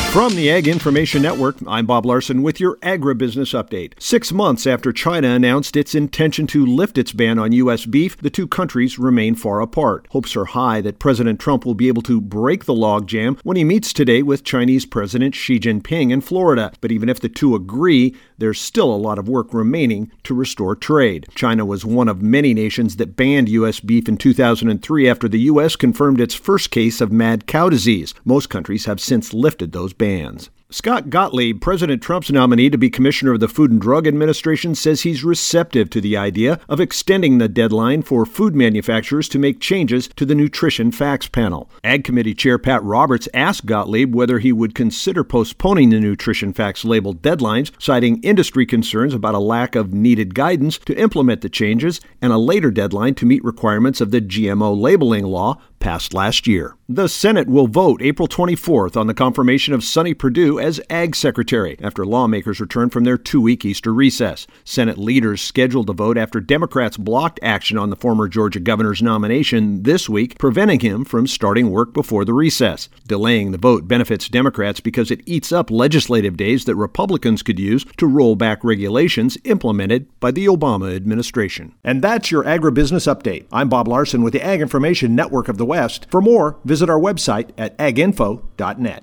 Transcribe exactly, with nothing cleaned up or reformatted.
From the Ag Information Network, I'm Bob Larson with your agribusiness update. Six months after China announced its intention to lift its ban on U S beef, the two countries remain far apart. Hopes are high that President Trump will be able to break the logjam when he meets today with Chinese President Xi Jinping in Florida. But even if the two agree, there's still a lot of work remaining to restore trade. China was one of many nations that banned U S beef in two thousand three after the U S confirmed its first case of mad cow disease. Most countries have since lifted those bans. Scott Gottlieb, President Trump's nominee to be Commissioner of the Food and Drug Administration, says he's receptive to the idea of extending the deadline for food manufacturers to make changes to the Nutrition Facts Panel. Ag Committee Chair Pat Roberts asked Gottlieb whether he would consider postponing the Nutrition Facts labeled deadlines, citing industry concerns about a lack of needed guidance to implement the changes and a later deadline to meet requirements of the G M O labeling law passed last year. The Senate will vote April twenty-fourth on the confirmation of Sonny Perdue as Ag Secretary after lawmakers return from their two-week Easter recess. Senate leaders scheduled the vote after Democrats blocked action on the former Georgia governor's nomination this week, preventing him from starting work before the recess. Delaying the vote benefits Democrats because it eats up legislative days that Republicans could use to roll back regulations implemented by the Obama administration. And that's your agribusiness update. I'm Bob Larson with the Ag Information Network of the West. For more, visit our website at ag info dot net.